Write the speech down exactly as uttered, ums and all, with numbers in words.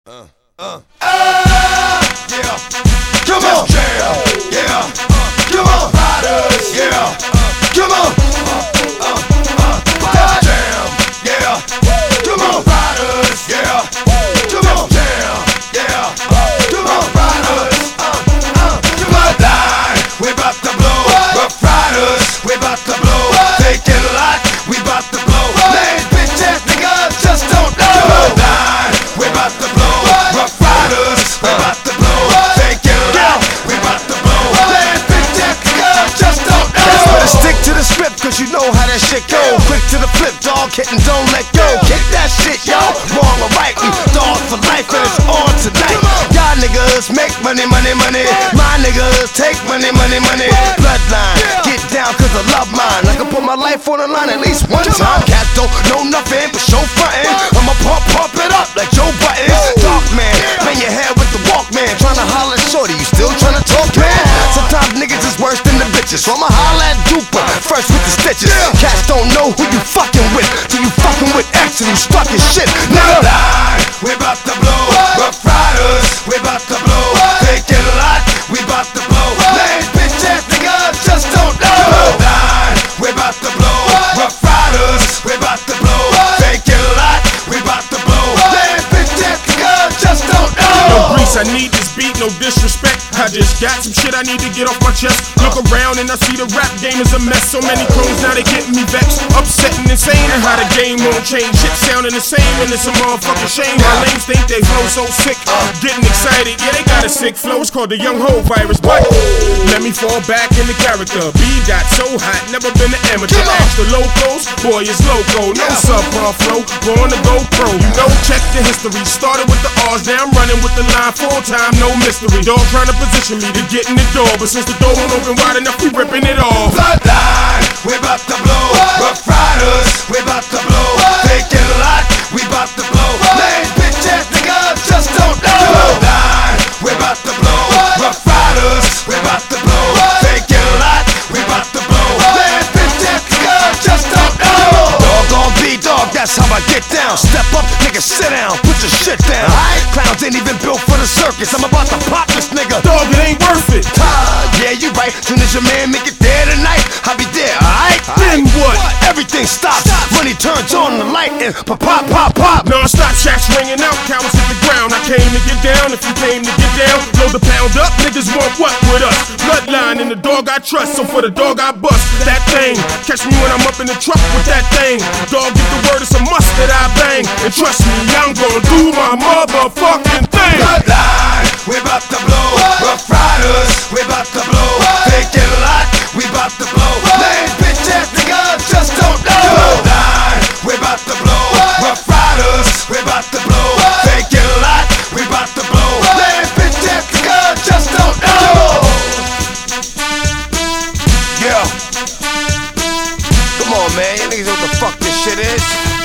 Uh, uh. Ah, yeah. Come on, jam, yeah. Come on, riders, yeah. Come on, uh, uh, uh. Jam, yeah. Come on, riders, yeah. Come on, jam, yeah. Come on, riders, uh, uh. Bloodline, we bout to blow. Rough Riders, we bout to blow. Take it a lot, we bout to blow. Lame bitch ass nigga, just don't know. Bloodline, we bout to blow. Rough Riders, we bout to blow. Take it a lot, we bout to blow. Lame bitch ass nigga, just don't know. That's better stick to the script, cause you know how that shit go. Quick to the flip, dog, hit and don't let go. Kick that shit, yo. Wrong or right, we dog for life, and it's on tonight. Y'all niggas make money, money, money. My niggas take money, money, money. Bloodline, get down cause I love mine. I can put my life on the line at least one time. Cats don't know nothing but show frontin'. I'ma pump, pump it up like Joe Button. Dark man, bang your head with the Walkman. Tryna holler at shorty, you still tryna talk, man? Sometimes niggas is worse than the bitches, so I'ma holler at Duper first with the stitches. Cats don't know who you fucking with till you fucking with X and you stuck in shit, nigga. We bout to blow. Rough Riders, we bout to blow. Take it a lot, we bout to blow. Lame bitch ass nigga, just don't know. We bout to blow. Rough Riders, we bout to blow. Take it a lot, we bout to blow. Lame bitch ass nigga, just don't know. No grease, I need this beat, no disrespect. I just got some shit I need to get off my chest. Look around and I see the rap game is a mess. So many clones, now they getting me vexed. Upset and insane, and how the game won't change. Shit sounding the same, and it's a motherfucking shame. My lames think they flow so sick, getting excited. Yeah, they got a sick flow, it's called the young ho virus. But let me fall back in the character. B dot so hot, never been an amateur. Ask the locals, boy is loco. No subpar flow, born to go pro. You know, check the history. Started with the R's, now I'm running with the line full time, no mystery. Dog trying to position me to get in the door, but since the door won't open wide enough, we ripping it off. Bloodline, we bout to blow. Rough Riders, we bout to blow. Take it a lot, we bout to blow. Lame bitch ass nigga, just don't know. Bloodline, we bout to blow. Rough Riders, we bout to blow. Take it a lot, we bout to blow. Lame bitch ass nigga, just don't know. Dog on B dog, that's how I get down. Step up, nigga, sit down, put your shit down. Clowns ain't even built for the circus. I'm about to pop this nigga. Dog, it ain't worth it. Ah, yeah, you right. Soon as your man make it there tonight, I'll be there, alright? Then what? Everything stops. Money turns on the light and pop, pop, pop, pop. Non-stop shots ringing out, cowards hit the ground. I came to get down, if you came to get down, load the pound up, niggas want what with us? Bloodline and the dog I trust, so for the dog I bust that thing. Catch me when I'm up in the truck with that thing. Dog, get the word, it's a must that I bang. And trust me, I'm gonna do my motherfucking thing. Bloodline, we bout to blow. Rough Riders, we bout to blow. Take it a lot, we bout to blow. Lame bitch ass nigga, just don't know. Bloodline, we bout to blow. Rough Riders, we bout to blow. Take it a lot, we bout to blow. Lame bitch ass nigga, just don't know. Yeah. Come on, man, you niggas know what the fuck this shit is.